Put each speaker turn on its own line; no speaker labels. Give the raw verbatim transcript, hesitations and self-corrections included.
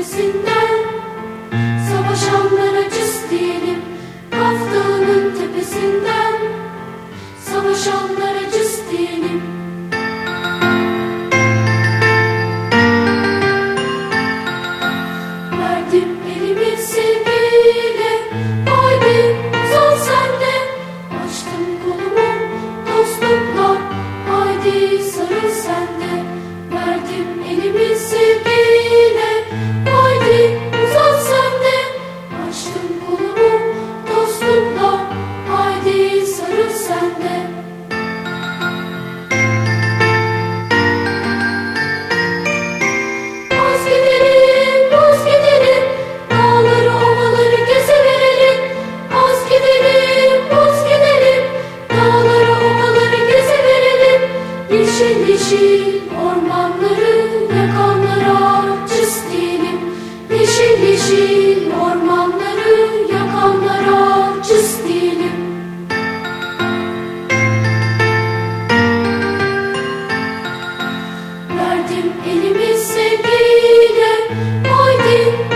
tepesinden, savaşanlara cız diyelim. Kaf Dağı'nın tepesinden, savaşanlara cız diyelim. Verdim elimi sevgiyle, haydi uzan sen de. Açtım kolumu dostlukla, haydi sarıl sen de. Verdim elimi sevgiyle, haydi uzan sen de. Açtım kolumu dostlukla, haydi sarıl sen de. Buz gidelim, buz gidelim, dağları ovaları gezeverelim. Buz gidelim, buz gidelim, dağları ovaları gezeverelim. Yeşil yeşil ormanları yakanlara cız diyelim. Yeşil yeşil ormanları yakanlara cız diyelim. Verdim elimi sevgiyle, haydi